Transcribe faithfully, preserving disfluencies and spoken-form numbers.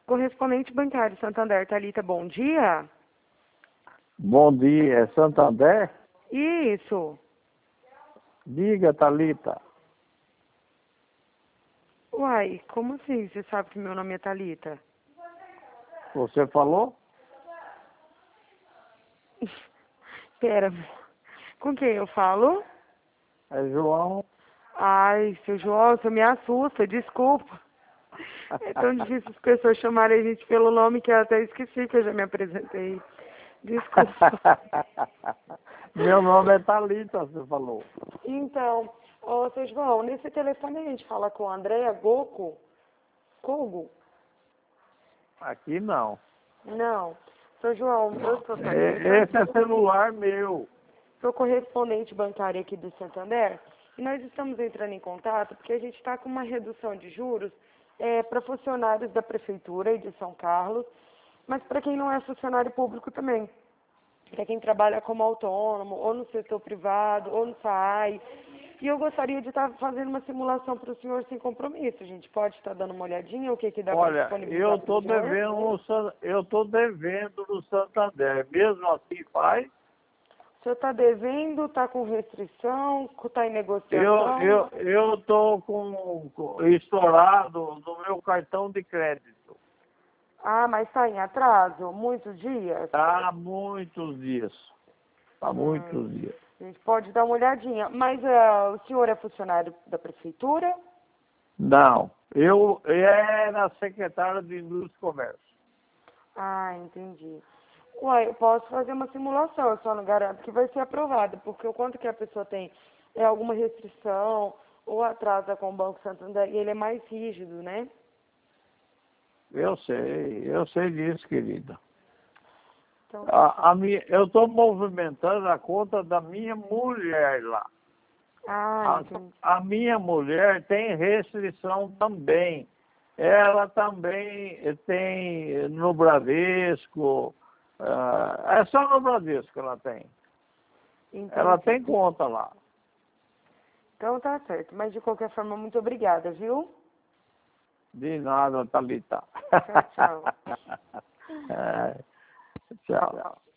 Correspondente bancário Santander, Thalita, bom dia. Bom dia, é Santander? Isso. Diga, Thalita. Uai, como assim você sabe que meu nome é Thalita? Você falou? Pera, com quem eu falo? É João. Ai, seu João, você me assusta, desculpa. É tão difícil as pessoas chamarem a gente pelo nome que eu até esqueci que eu já me apresentei. Desculpa. Meu nome é Thalita, você falou. Então, ô, seu João, nesse telefone a gente fala com a Andréa Goco? Kogo? Aqui não. Não. Seu João, eu sou É, esse é celular meu. Sou correspondente bancária aqui do Santander e nós estamos entrando em contato porque a gente está com uma redução de juros é, para funcionários da Prefeitura e de São Carlos, mas para quem não é funcionário público também. Para quem trabalha como autônomo, ou no setor privado, ou no S A I. E eu gostaria de estar fazendo uma simulação para o senhor sem compromisso. A gente pode estar dando uma olhadinha, o que, que dá para Olha, disponibilizar eu para o estou senhor? devendo no, San- eu tô devendo no Santander. Mesmo assim faz? O senhor está devendo, está com restrição, está em Eu negociação? eu eu tô com, com estourado no meu cartão de crédito. Ah, mas está em atraso? Muitos dias? Há muitos dias. Há Hum, muitos dias. a gente pode dar uma olhadinha. Mas ah, o senhor é funcionário da prefeitura? Não, eu era secretário de Indústria e Comércio. Ah, entendi. Uai, eu posso fazer uma simulação, eu só não garanto que vai ser aprovada, porque o quanto que a pessoa tem é alguma restrição ou atrasa com o Banco Santander, e ele é mais rígido, né? Eu sei, eu sei disso, querida. Então tá A, a certo. minha, eu estou movimentando a conta da minha mulher lá. Ah, A, entendi. a minha mulher tem restrição também. Ela também tem no Bradesco. ah, é só no Bradesco que ela tem. Ela Entendi. tem conta lá. Então tá certo. Mas de qualquer forma, muito obrigada, viu? De nada, Thalita. Tchau, tchau. É, tchau.